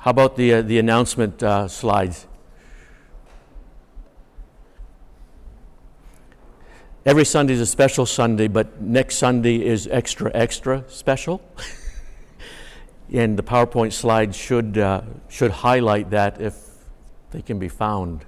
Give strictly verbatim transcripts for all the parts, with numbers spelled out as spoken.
How about the uh, the announcement uh, slides? Every Sunday is a special Sunday, but next Sunday is extra, extra special. And the PowerPoint slides should uh, should highlight that if they can be found.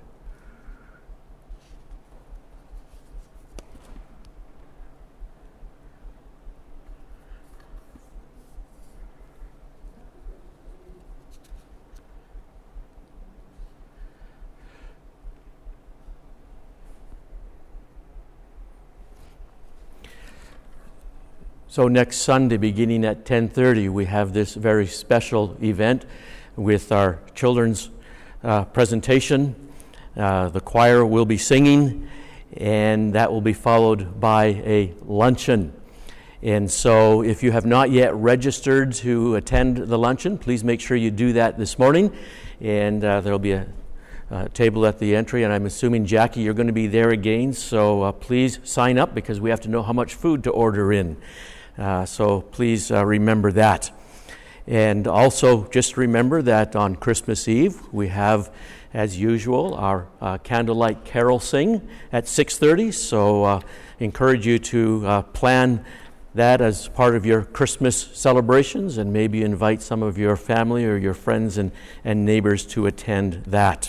So next Sunday, beginning at ten thirty, we have this very special event with our children's uh, presentation. Uh, the choir will be singing, and that will be followed by a luncheon. And so if you have not yet registered to attend the luncheon, please make sure you do that this morning. And uh, there will be a uh, table at the entry, and I'm assuming, Jackie, you're going to be there again. So uh, please sign up, because we have to know how much food to order in. Uh, so please uh, remember that. And also just remember that on Christmas Eve we have, as usual, our uh, candlelight carol sing at six thirty. So uh, encourage you to uh, plan that as part of your Christmas celebrations, and maybe invite some of your family or your friends and, and neighbors to attend that.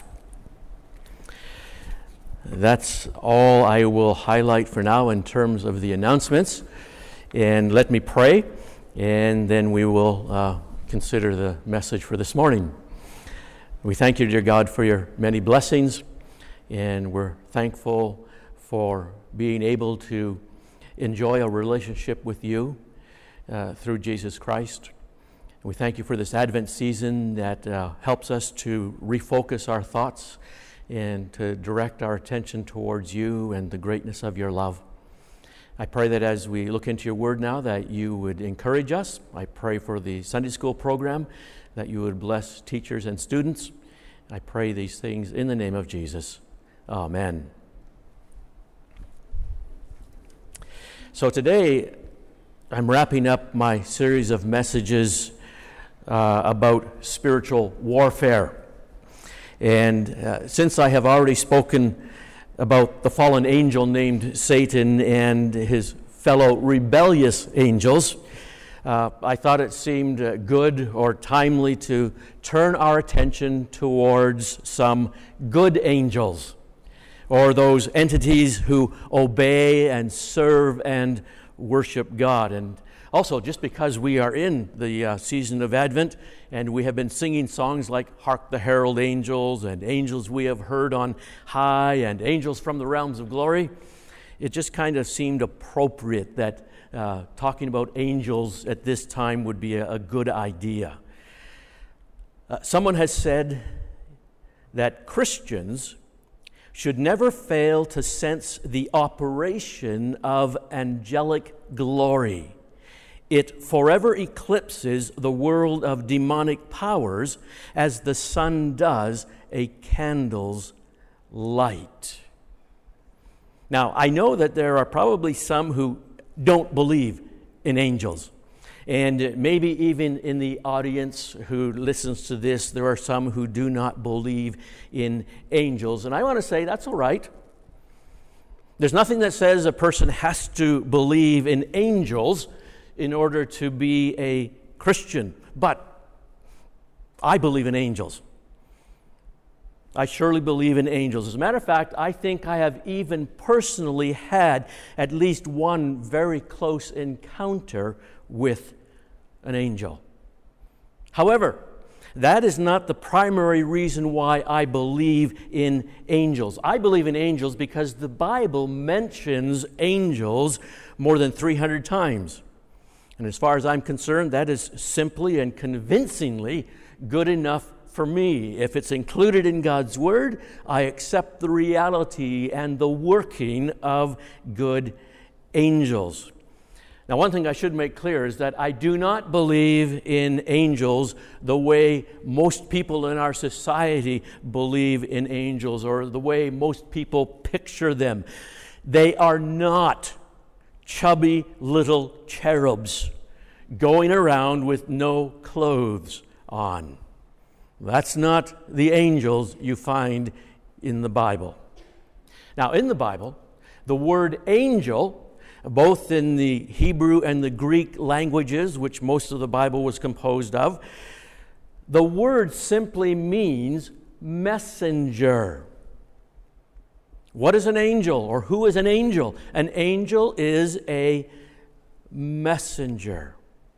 That's all I will highlight for now in terms of the announcements. And let me pray, and then we will uh, consider the message for this morning. We thank you, dear God, for your many blessings, and we're thankful for being able to enjoy a relationship with you uh, through Jesus Christ. We thank you for this Advent season that uh, helps us to refocus our thoughts and to direct our attention towards you and the greatness of your love. I pray that as we look into your word now, that you would encourage us. I pray for the Sunday school program, that you would bless teachers and students. I pray these things in the name of Jesus. Amen. So today, I'm wrapping up my series of messages uh, about spiritual warfare. And uh, since I have already spoken about the fallen angel named Satan and his fellow rebellious angels, uh, I thought it seemed uh, good or timely to turn our attention towards some good angels, or those entities who obey and serve and worship God. And also, just because we are in the uh, season of Advent, and we have been singing songs like Hark the Herald Angels and Angels We Have Heard on High and Angels from the Realms of Glory, it just kind of seemed appropriate that uh, talking about angels at this time would be a, a good idea. Uh, someone has said that Christians should never fail to sense the operation of angelic glory. It forever eclipses the world of demonic powers as the sun does a candle's light. Now, I know that there are probably some who don't believe in angels. And maybe even in the audience who listens to this, there are some who do not believe in angels. And I want to say that's all right. There's nothing that says a person has to believe in angels in order to be a Christian. But I believe in angels. I surely believe in angels. As a matter of fact, I think I have even personally had at least one very close encounter with an angel. However, that is not the primary reason why I believe in angels. I believe in angels because the Bible mentions angels more than three hundred times. And as far as I'm concerned, that is simply and convincingly good enough for me. If it's included in God's Word, I accept the reality and the working of good angels. Now, one thing I should make clear is that I do not believe in angels the way most people in our society believe in angels, or the way most people picture them. They are not chubby little cherubs going around with no clothes on. That's not the angels you find in the Bible. Now, in the Bible, the word angel, both in the Hebrew and the Greek languages, which most of the Bible was composed of, the word simply means messenger. What is an angel, or who is an angel? An angel is a messenger.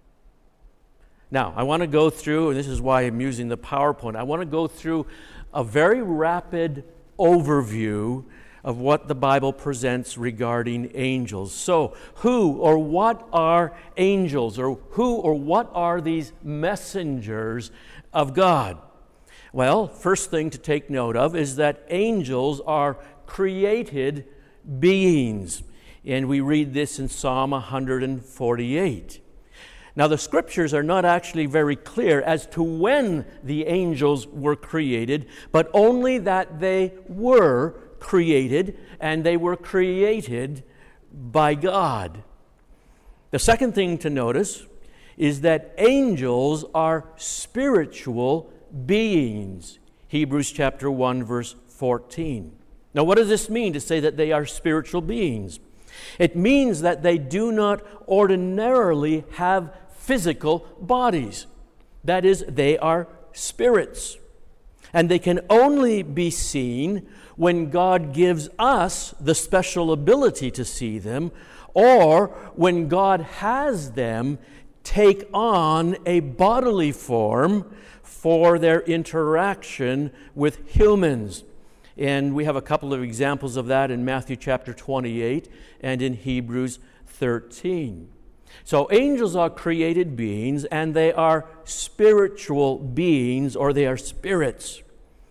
Now, I want to go through, and this is why I'm using the PowerPoint, I want to go through a very rapid overview of what the Bible presents regarding angels. So, who or what are angels, or who or what are these messengers of God? Well, first thing to take note of is that angels are created beings. And we read this in Psalm one forty-eight. Now, the scriptures are not actually very clear as to when the angels were created, but only that they were created, and they were created by God. The second thing to notice is that angels are spiritual beings. Hebrews chapter one, verse fourteen. Now, what does this mean to say that they are spiritual beings? It means that they do not ordinarily have physical bodies. That is, they are spirits. And they can only be seen when God gives us the special ability to see them, or when God has them take on a bodily form for their interaction with humans. And we have a couple of examples of that in Matthew chapter twenty-eight and in Hebrews thirteen. So angels are created beings, and they are spiritual beings, or they are spirits.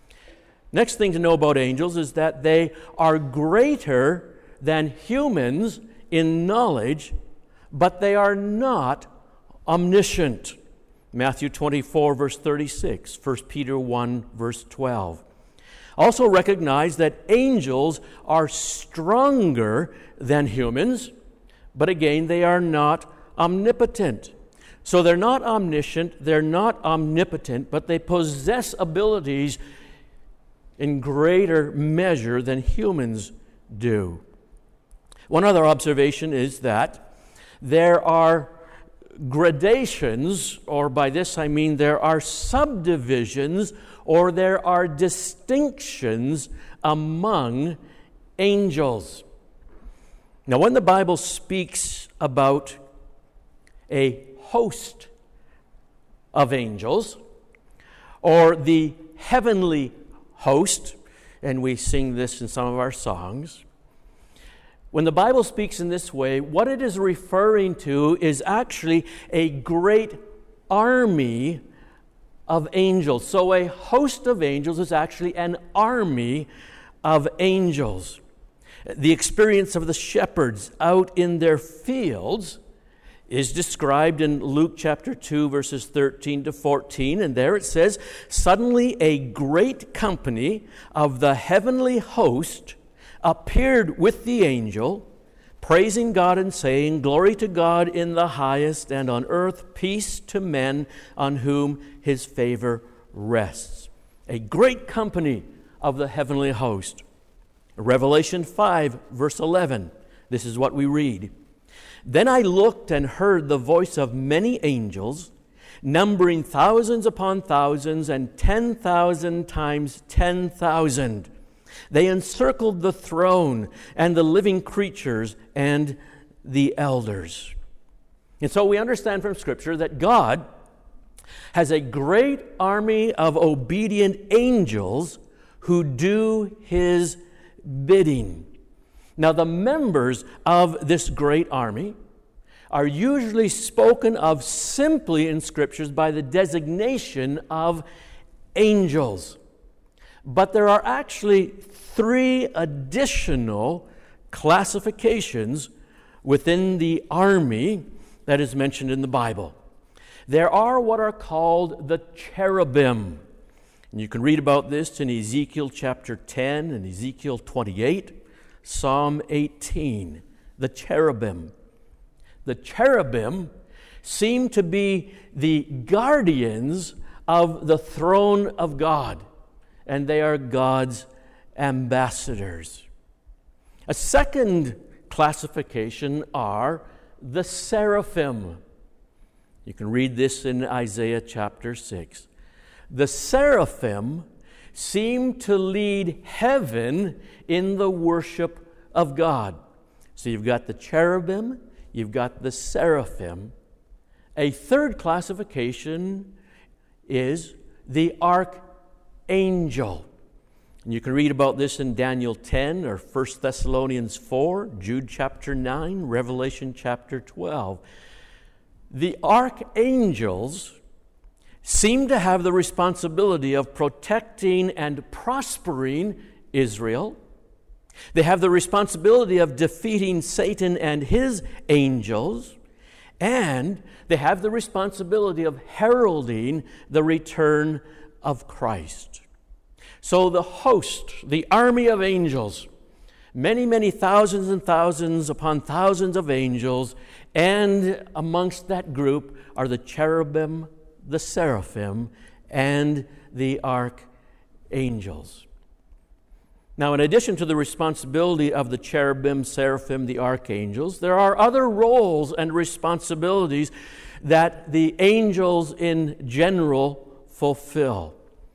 Next thing to know about angels is that they are greater than humans in knowledge, but they are not omniscient. Matthew twenty-four, verse thirty-six, First Peter one, verse twelve. Also recognize that angels are stronger than humans, but again, they are not omnipotent. So they're not omniscient, they're not omnipotent, but they possess abilities in greater measure than humans do. One other observation is that there are gradations, or by this I mean there are subdivisions, or there are distinctions among angels. Now, when the Bible speaks about a host of angels, or the heavenly host, and we sing this in some of our songs, when the Bible speaks in this way, what it is referring to is actually a great army of angels. So a host of angels is actually an army of angels. The experience of the shepherds out in their fields is described in Luke chapter two, verses thirteen to fourteen, and there it says, "Suddenly a great company of the heavenly host appeared with the angel, praising God and saying, 'Glory to God in the highest, and on earth peace to men on whom his favor rests.'" A great company of the heavenly host. Revelation five, verse eleven. This is what we read. "Then I looked and heard the voice of many angels, numbering thousands upon thousands and ten thousand times ten thousand. They encircled the throne and the living creatures and the elders." And so we understand from Scripture that God has a great army of obedient angels who do His bidding. Now, the members of this great army are usually spoken of simply in Scriptures by the designation of angels. But there are actually three additional classifications within the army that is mentioned in the Bible. There are what are called the cherubim. And you can read about this in Ezekiel chapter ten and Ezekiel twenty-eight, Psalm eighteen, the cherubim. The cherubim seem to be the guardians of the throne of God, and they are God's ambassadors. A second classification are the seraphim. You can read this in Isaiah chapter six. The seraphim seem to lead heaven in the worship of God. So you've got the cherubim, you've got the seraphim. A third classification is the archangel. And you can read about this in Daniel ten or First Thessalonians four, Jude chapter nine, Revelation chapter twelve. The archangels seem to have the responsibility of protecting and prospering Israel. They have the responsibility of defeating Satan and his angels. And they have the responsibility of heralding the return of Christ. So the host, the army of angels, many, many thousands and thousands upon thousands of angels, and amongst that group are the cherubim, the seraphim, and the archangels. Now, in addition to the responsibility of the cherubim, seraphim, the archangels, there are other roles and responsibilities that the angels in general fulfill.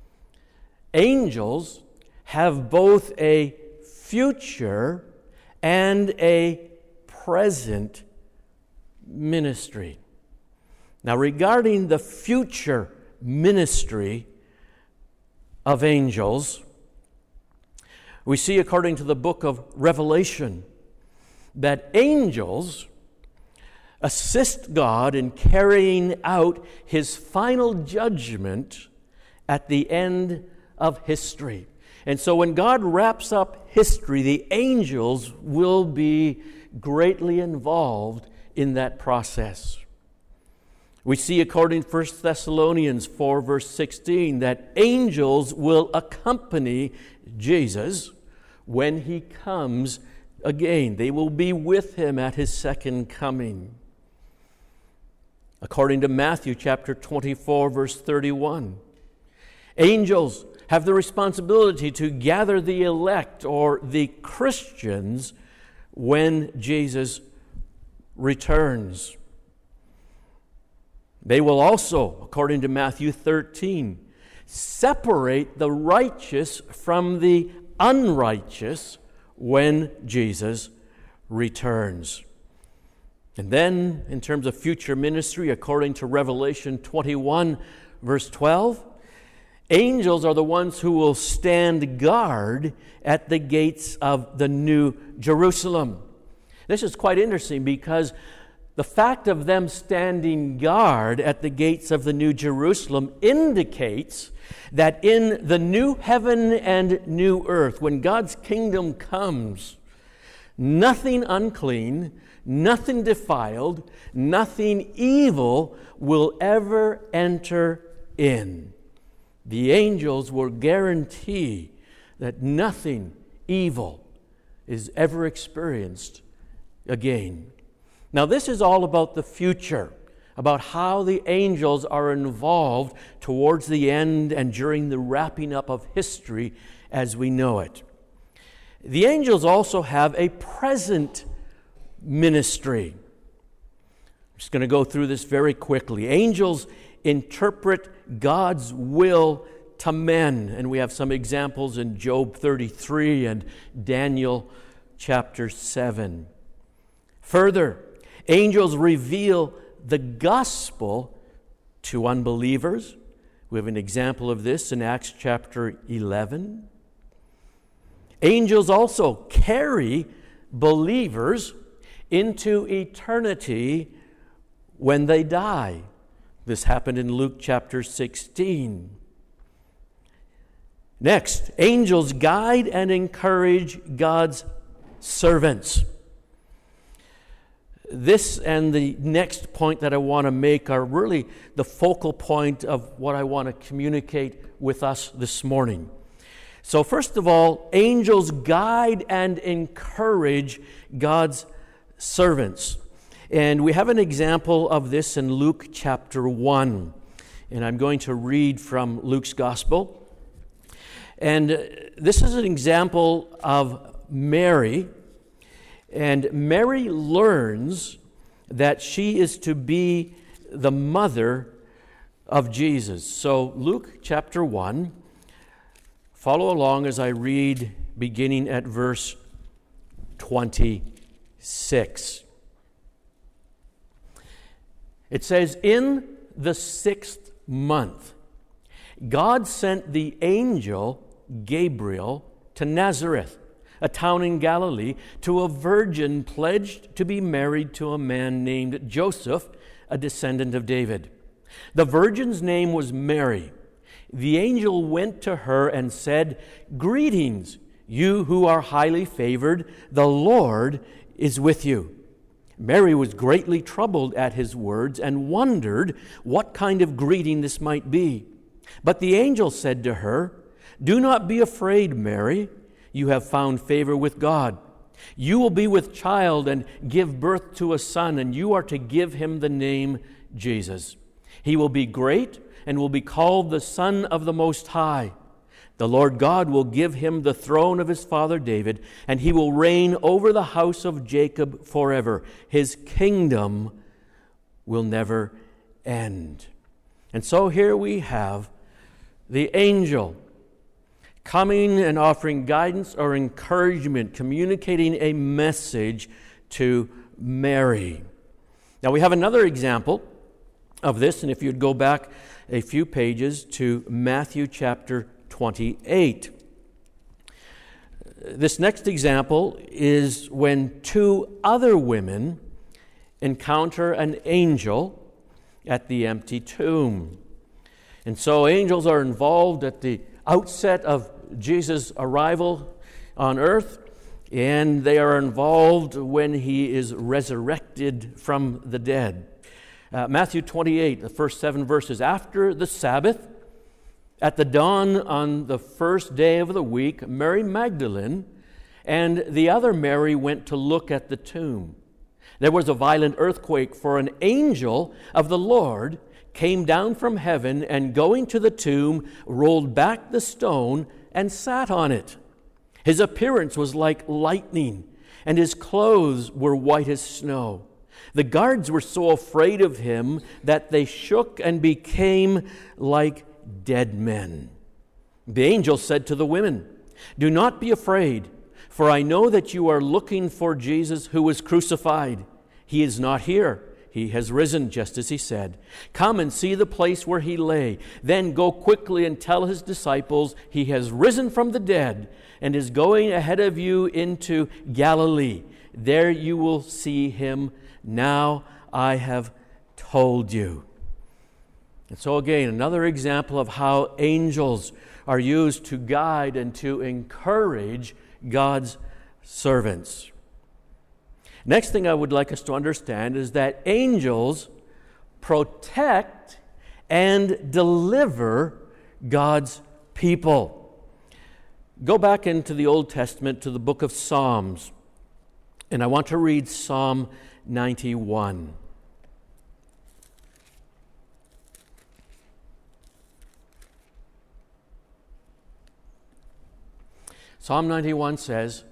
Angels have both a future and a present ministry. Now, regarding the future ministry of angels, we see, according to the book of Revelation, that angels assist God in carrying out His final judgment at the end of history. And so when God wraps up history, the angels will be greatly involved in that process. We see, according to First Thessalonians four, verse sixteen, that angels will accompany Jesus when He comes again. They will be with Him at His second coming. According to Matthew chapter twenty-four, verse thirty-one, angels have the responsibility to gather the elect or the Christians when Jesus returns. They will also, according to Matthew thirteen, separate the righteous from the unrighteous when Jesus returns. And then, in terms of future ministry, according to Revelation twenty-one, verse twelve, angels are the ones who will stand guard at the gates of the New Jerusalem. This is quite interesting because the fact of them standing guard at the gates of the New Jerusalem indicates that in the new heaven and new earth, when God's kingdom comes, nothing unclean, nothing defiled, nothing evil will ever enter in. The angels will guarantee that nothing evil is ever experienced again. Now, this is all about the future, about how the angels are involved towards the end and during the wrapping up of history as we know it. The angels also have a present ministry. I'm just going to go through this very quickly. Angels interpret God's will to men, and we have some examples in Job thirty-three and Daniel chapter seven. Further, angels reveal the gospel to unbelievers. We have an example of this in Acts chapter eleven. Angels also carry believers into eternity when they die. This happened in Luke chapter sixteen. Next, angels guide and encourage God's servants. This and the next point that I want to make are really the focal point of what I want to communicate with us this morning. So first of all, angels guide and encourage God's servants. And we have an example of this in Luke chapter one. and I'm going to read from Luke's Gospel. And uh, this is an example of Mary, and Mary learns that she is to be the mother of Jesus. So Luke chapter one, follow along as I read beginning at verse twenty-six. It says, "In the sixth month, God sent the angel Gabriel to Nazareth, a town in Galilee, to a virgin pledged to be married to a man named Joseph, a descendant of David. The virgin's name was Mary. The angel went to her and said, 'Greetings, you who are highly favored, the Lord is with you.' Mary was greatly troubled at his words and wondered what kind of greeting this might be. But the angel said to her, 'Do not be afraid, Mary. You have found favor with God. You will be with child and give birth to a son, and you are to give him the name Jesus. He will be great and will be called the Son of the Most High. The Lord God will give him the throne of his father David, and he will reign over the house of Jacob forever. His kingdom will never end.'" And so here we have the angel coming and offering guidance or encouragement, communicating a message to Mary. Now we have another example of this, and if you'd go back a few pages to Matthew chapter twenty-eight. This next example is when two other women encounter an angel at the empty tomb. And so angels are involved at the outset of Jesus' arrival on earth, and they are involved when he is resurrected from the dead. Uh, Matthew twenty-eight, the first seven verses. "After the Sabbath, at the dawn on the first day of the week, Mary Magdalene and the other Mary went to look at the tomb. There was a violent earthquake, for an angel of the Lord came down from heaven and, going to the tomb, rolled back the stone and sat on it. His appearance was like lightning, and his clothes were white as snow. The guards were so afraid of him that they shook and became like dead men. The angel said to the women, 'Do not be afraid, for I know that you are looking for Jesus who was crucified. He is not here. He has risen, just as he said. Come and see the place where he lay. Then go quickly and tell his disciples he has risen from the dead and is going ahead of you into Galilee. There you will see him. Now I have told you.'" And so again, another example of how angels are used to guide and to encourage God's servants. Next thing I would like us to understand is that angels protect and deliver God's people. Go back into the Old Testament to the book of Psalms, and I want to read Psalm ninety-one. Psalm ninety-one says,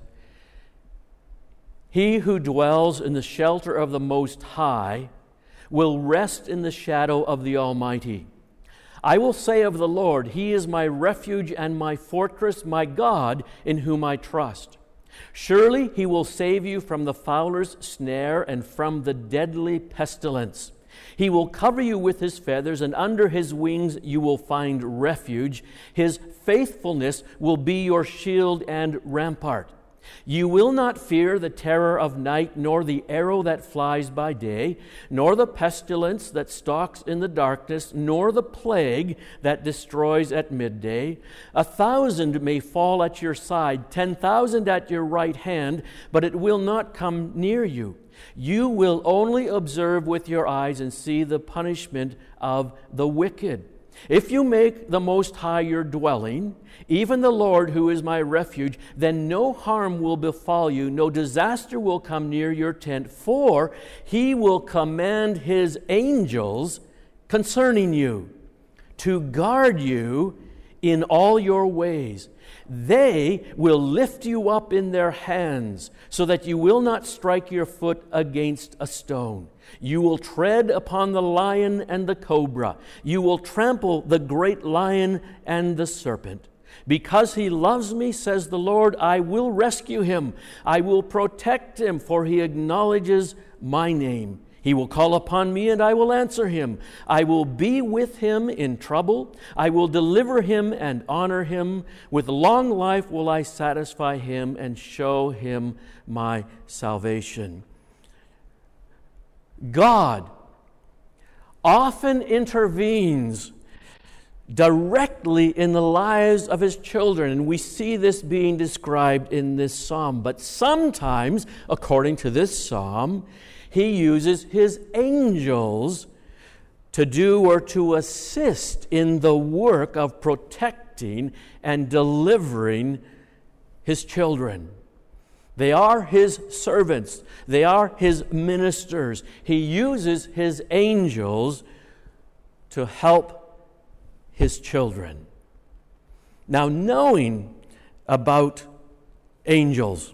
"He who dwells in the shelter of the Most High will rest in the shadow of the Almighty. I will say of the Lord, He is my refuge and my fortress, my God in whom I trust. Surely He will save you from the fowler's snare and from the deadly pestilence. He will cover you with His feathers, and under His wings you will find refuge. His faithfulness will be your shield and rampart. You will not fear the terror of night, nor the arrow that flies by day, nor the pestilence that stalks in the darkness, nor the plague that destroys at midday. A thousand may fall at your side, ten thousand at your right hand, but it will not come near you. You will only observe with your eyes and see the punishment of the wicked. If you make the Most High your dwelling, even the Lord who is my refuge, then no harm will befall you, no disaster will come near your tent, for He will command His angels concerning you to guard you in all your ways. They will lift you up in their hands so that you will not strike your foot against a stone. You will tread upon the lion and the cobra. You will trample the great lion and the serpent. Because he loves me, says the Lord, I will rescue him. I will protect him, for he acknowledges my name. He will call upon me, and I will answer him. I will be with him in trouble. I will deliver him and honor him. With long life will I satisfy him and show him my salvation. God often intervenes directly in the lives of his children, and we see this being described in this psalm. But sometimes, according to this psalm, he uses his angels to do or to assist in the work of protecting and delivering his children. They are his servants. They are his ministers. He uses his angels to help his children. Now, knowing about angels,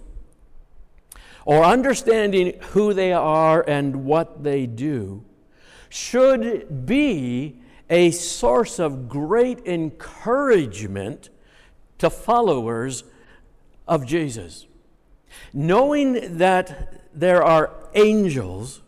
or understanding who they are and what they do, should be a source of great encouragement to followers of Jesus. Knowing that there are angels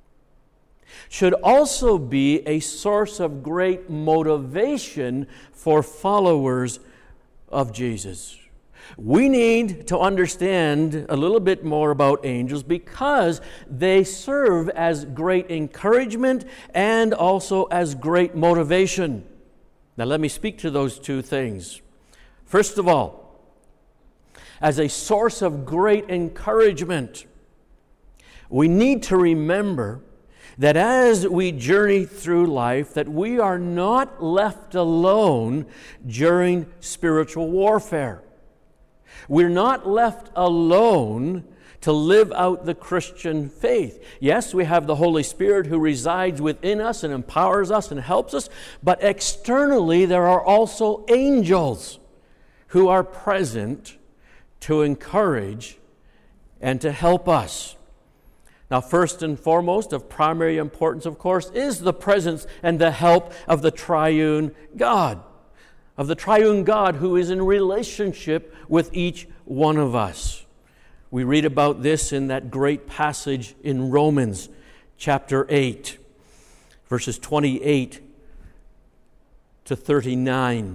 should also be a source of great motivation for followers of Jesus. We need to understand a little bit more about angels because they serve as great encouragement and also as great motivation. Now let me speak to those two things. First of all, as a source of great encouragement, we need to remember that as we journey through life, that we are not left alone during spiritual warfare. We're not left alone to live out the Christian faith. Yes, we have the Holy Spirit who resides within us and empowers us and helps us, but externally there are also angels who are present to encourage and to help us. Now, first and foremost, of primary importance, of course, is the presence and the help of the triune God, of the triune God who is in relationship with each one of us. We read about this in that great passage in Romans chapter eight, verses twenty-eight to thirty-nine.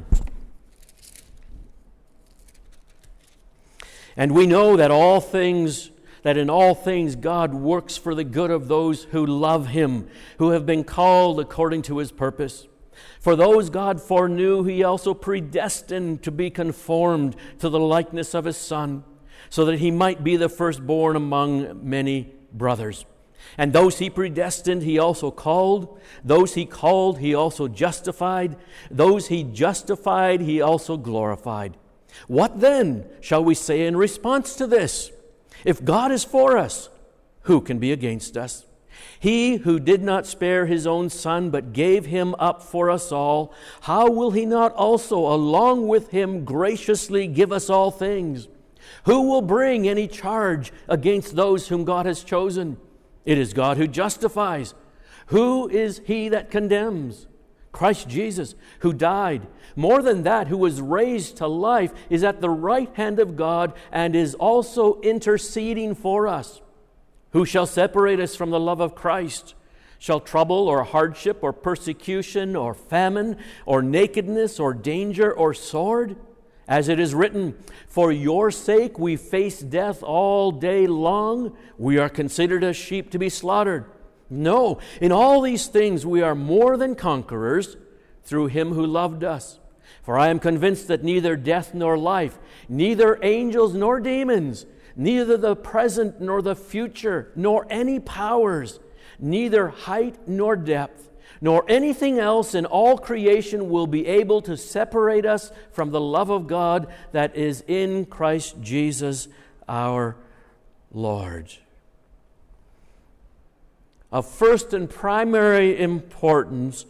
And we know that all things that in all things God works for the good of those who love him, who have been called according to his purpose. For those God foreknew, he also predestined to be conformed to the likeness of his Son, so that he might be the firstborn among many brothers. And those he predestined, he also called. Those he called, he also justified. Those he justified, he also glorified. What then shall we say in response to this? If God is for us, who can be against us? He who did not spare his own Son, but gave him up for us all, how will he not also, along with him, graciously give us all things? Who will bring any charge against those whom God has chosen? It is God who justifies. Who is he that condemns? Christ Jesus, who died. More than that, who was raised to life, is at the right hand of God and is also interceding for us. Who shall separate us from the love of Christ? Shall trouble or hardship or persecution or famine or nakedness or danger or sword? As it is written, for your sake we face death all day long. We are considered as sheep to be slaughtered. No, in all these things we are more than conquerors through him who loved us. For I am convinced that neither death nor life, neither angels nor demons, neither the present nor the future, nor any powers, neither height nor depth, nor anything else in all creation will be able to separate us from the love of God that is in Christ Jesus our Lord. Of first and primary importance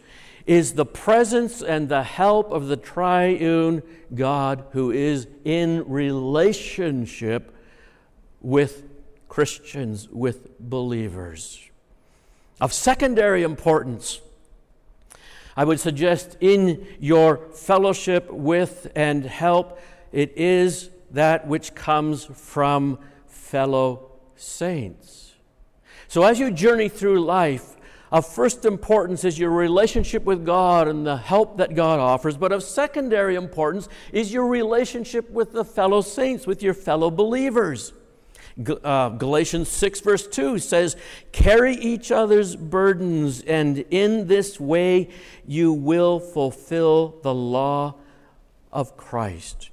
is the presence and the help of the triune God who is in relationship with Christians, with believers. Of secondary importance, I would suggest in your fellowship with and help, it is that which comes from fellow saints. So as you journey through life, of first importance is your relationship with God and the help that God offers, but of secondary importance is your relationship with the fellow saints, with your fellow believers. Uh, Galatians six verse two says, "Carry each other's burdens, and in this way you will fulfill the law of Christ."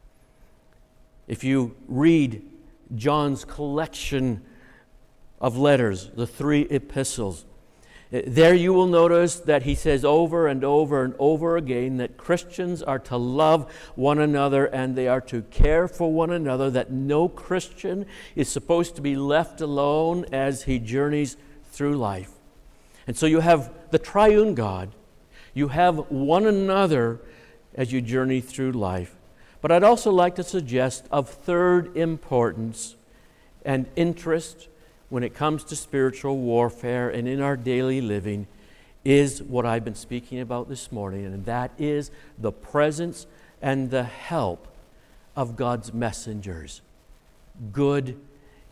If you read John's collection of letters, the three epistles, there you will notice that he says over and over and over again that Christians are to love one another and they are to care for one another, that no Christian is supposed to be left alone as he journeys through life. And so you have the triune God, you have one another as you journey through life. But I'd also like to suggest of third importance and interest when it comes to spiritual warfare and in our daily living is what I've been speaking about this morning, and that is the presence and the help of God's messengers, good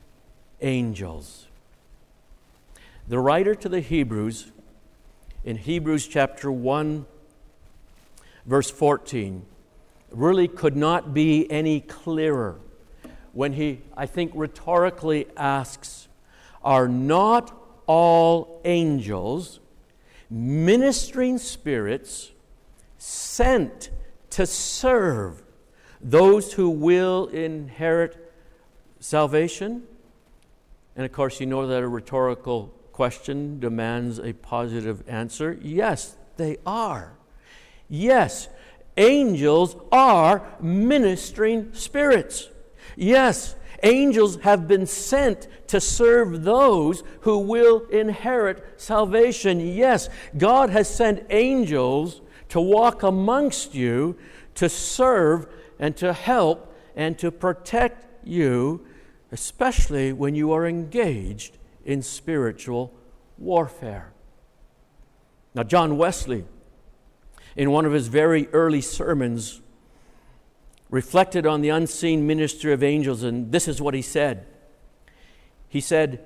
angels. The writer to the Hebrews, in Hebrews chapter one, verse fourteen, really could not be any clearer when he, I think, rhetorically asks, "Are not all angels ministering spirits sent to serve those who will inherit salvation?" And of course, you know that a rhetorical question demands a positive answer. Yes, they are. Yes, angels are ministering spirits. Yes, angels have been sent to serve those who will inherit salvation. Yes, God has sent angels to walk amongst you, to serve and to help and to protect you, especially when you are engaged in spiritual warfare. Now, John Wesley, in one of his very early sermons, reflected on the unseen ministry of angels, and this is what he said. He said,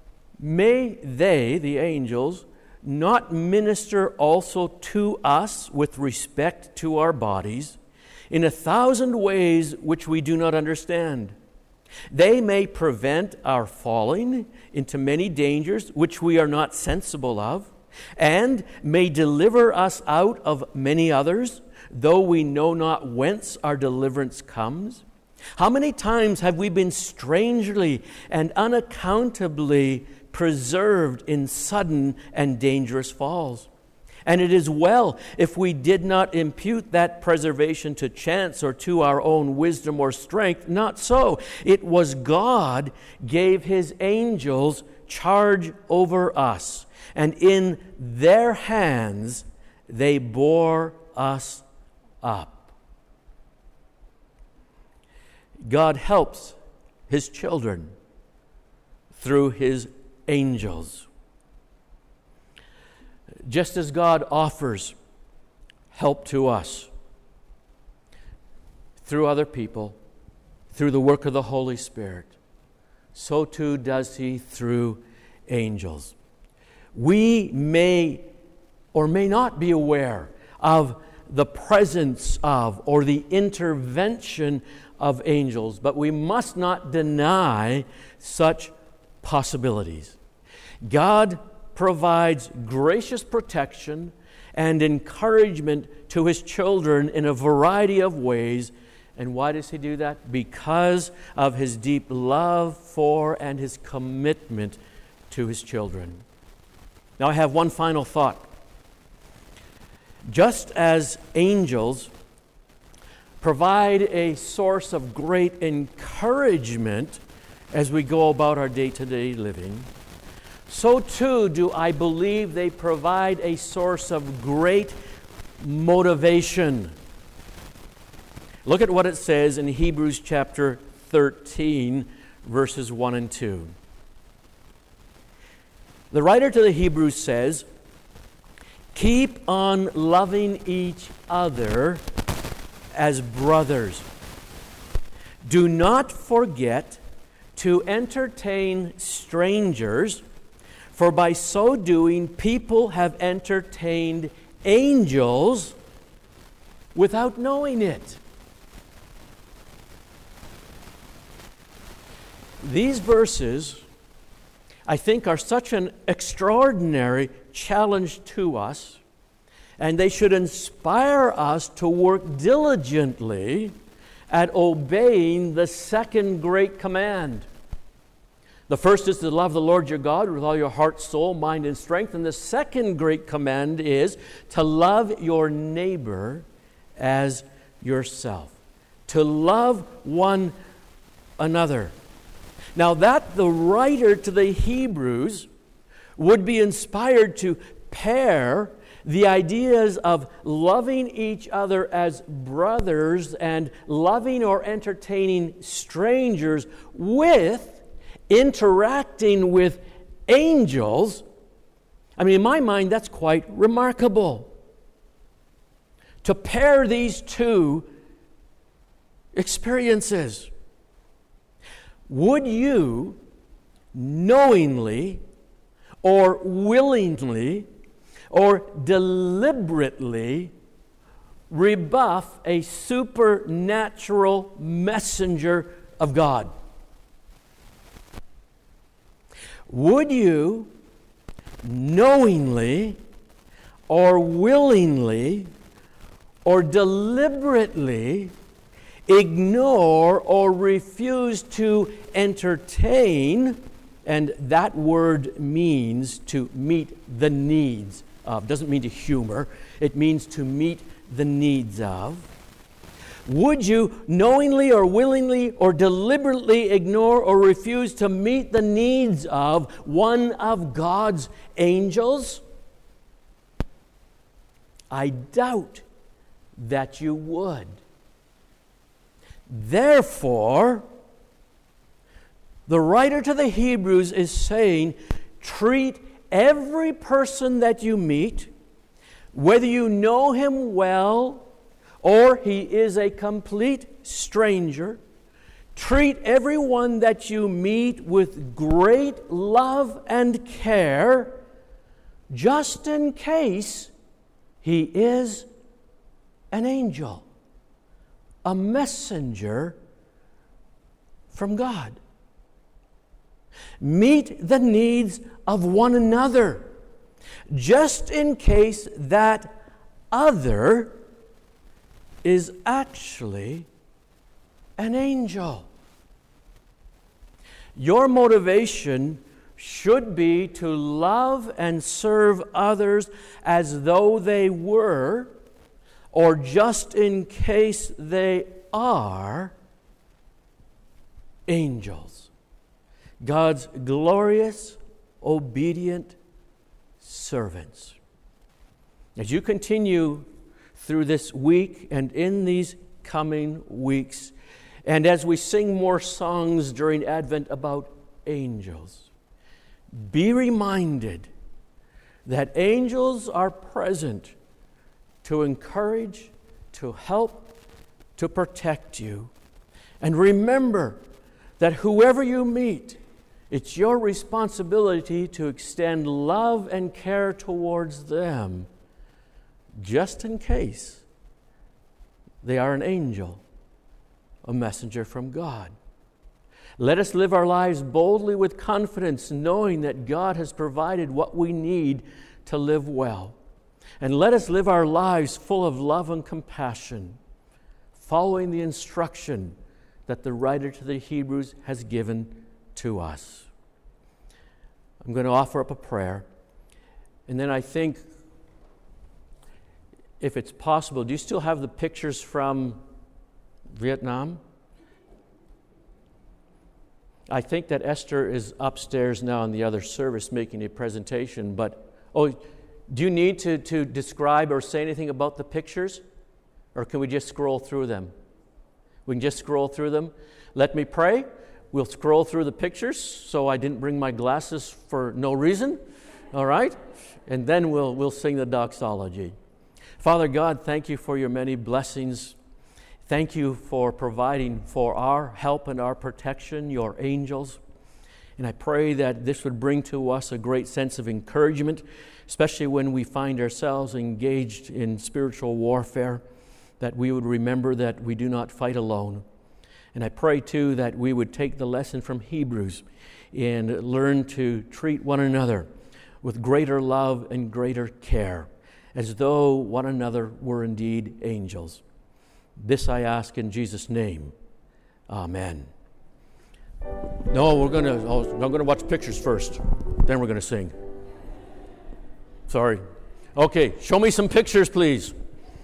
"May they, the angels, not minister also to us with respect to our bodies in a thousand ways which we do not understand. They may prevent our falling into many dangers which we are not sensible of, and may deliver us out of many others, though we know not whence our deliverance comes. How many times have we been strangely and unaccountably preserved in sudden and dangerous falls? And it is well if we did not impute that preservation to chance or to our own wisdom or strength. Not so. It was God gave his angels charge over us, and in their hands they bore us up." God helps his children through his angels. Just as God offers help to us through other people, through the work of the Holy Spirit, so too does he through angels. We may or may not be aware of the presence of or the intervention of angels, but we must not deny such possibilities. God provides gracious protection and encouragement to his children in a variety of ways. And why does he do that? Because of his deep love for and his commitment to his children. Now I have one final thought. Just as angels provide a source of great encouragement as we go about our day-to-day living, so too do I believe they provide a source of great motivation. Look at what it says in Hebrews chapter thirteen, verses one and two. The writer to the Hebrews says, "Keep on loving each other as brothers. Do not forget to entertain strangers, for by so doing people have entertained angels without knowing it." These verses, I think, are such an extraordinary challenge to us, and they should inspire us to work diligently at obeying the second great command. The first is to love the Lord your God with all your heart, soul, mind, and strength. And the second great command is to love your neighbor as yourself. To love one another. Now that the writer to the Hebrews would be inspired to pair the ideas of loving each other as brothers and loving or entertaining strangers with interacting with angels, I mean, in my mind, that's quite remarkable. To pair these two experiences. Would you knowingly or willingly or deliberately rebuff a supernatural messenger of God? Would you knowingly or willingly or deliberately ignore or refuse to entertain, and that word means to meet the needs of, doesn't mean to humor, it means to meet the needs of. Would you knowingly or willingly or deliberately ignore or refuse to meet the needs of one of God's angels? I doubt that you would. Therefore, the writer to the Hebrews is saying, treat every person that you meet, whether you know him well or he is a complete stranger, treat everyone that you meet with great love and care, just in case he is an angel, a messenger from God. Meet the needs of one another, just in case that other is actually an angel. Your motivation should be to love and serve others as though they were, or just in case they are, angels. God's glorious, obedient servants. As you continue through this week and in these coming weeks, and as we sing more songs during Advent about angels, be reminded that angels are present to encourage, to help, to protect you. And remember that whoever you meet, it's your responsibility to extend love and care towards them, just in case they are an angel, a messenger from God. Let us live our lives boldly with confidence, knowing that God has provided what we need to live well. And let us live our lives full of love and compassion, following the instruction that the writer to the Hebrews has given to us. I'm going to offer up a prayer, and then I think, if it's possible, do you still have the pictures from Vietnam? I think that Esther is upstairs now in the other service making a presentation, but, oh, do you need to, to describe or say anything about the pictures? Or can we just scroll through them? We can just scroll through them. Let me pray. We'll scroll through the pictures, so I didn't bring my glasses for no reason, all right? And then we'll we'll sing the doxology. Father God, thank you for your many blessings. Thank you for providing for our help and our protection, your angels. And I pray that this would bring to us a great sense of encouragement, especially when we find ourselves engaged in spiritual warfare, that we would remember that we do not fight alone. And I pray, too, that we would take the lesson from Hebrews and learn to treat one another with greater love and greater care, as though one another were indeed angels. This I ask in Jesus' name. Amen. No, we're going to, oh, I'm going to watch pictures first. Then we're going to sing. Sorry. Okay, show me some pictures, please.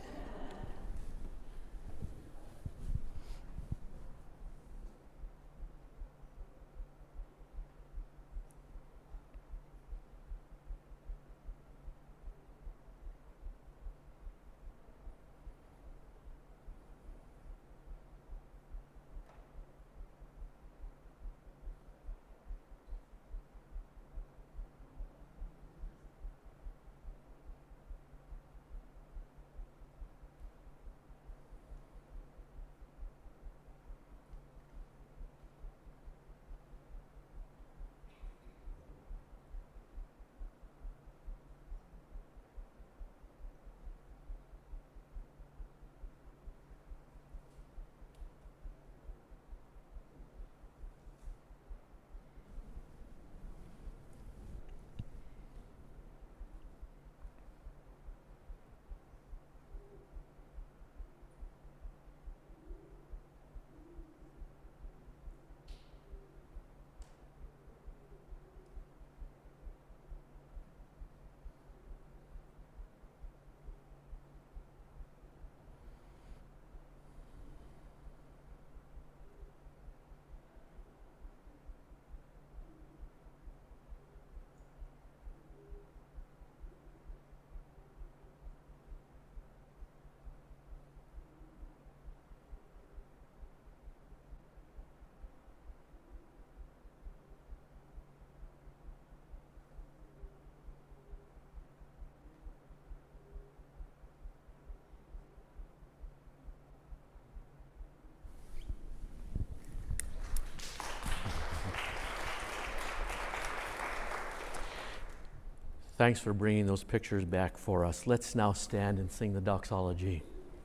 Thanks for bringing those pictures back for us. Let's now stand and sing the doxology.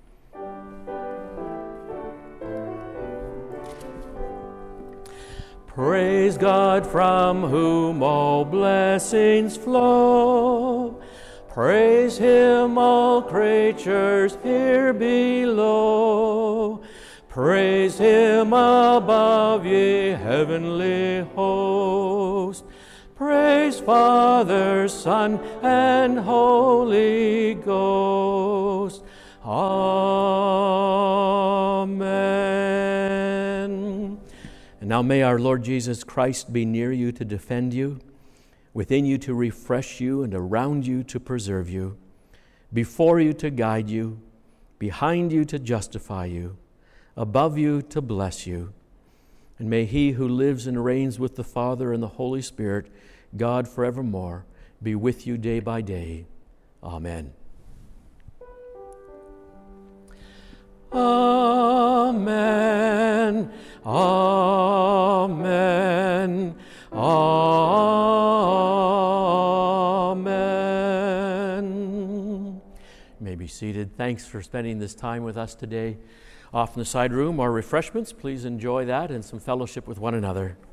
Praise God from whom all blessings flow. Praise Him, all creatures here below. Praise Him above, ye heavenly host. Praise Father, Son, and Holy Ghost. Amen. And now may our Lord Jesus Christ be near you to defend you, within you to refresh you, and around you to preserve you, before you to guide you, behind you to justify you, above you to bless you. And may He who lives and reigns with the Father and the Holy Spirit, God forevermore, be with you day by day. Amen. Amen. Amen. Amen. You may be seated. Thanks for spending this time with us today. Off in the side room are refreshments. Please enjoy that and some fellowship with one another.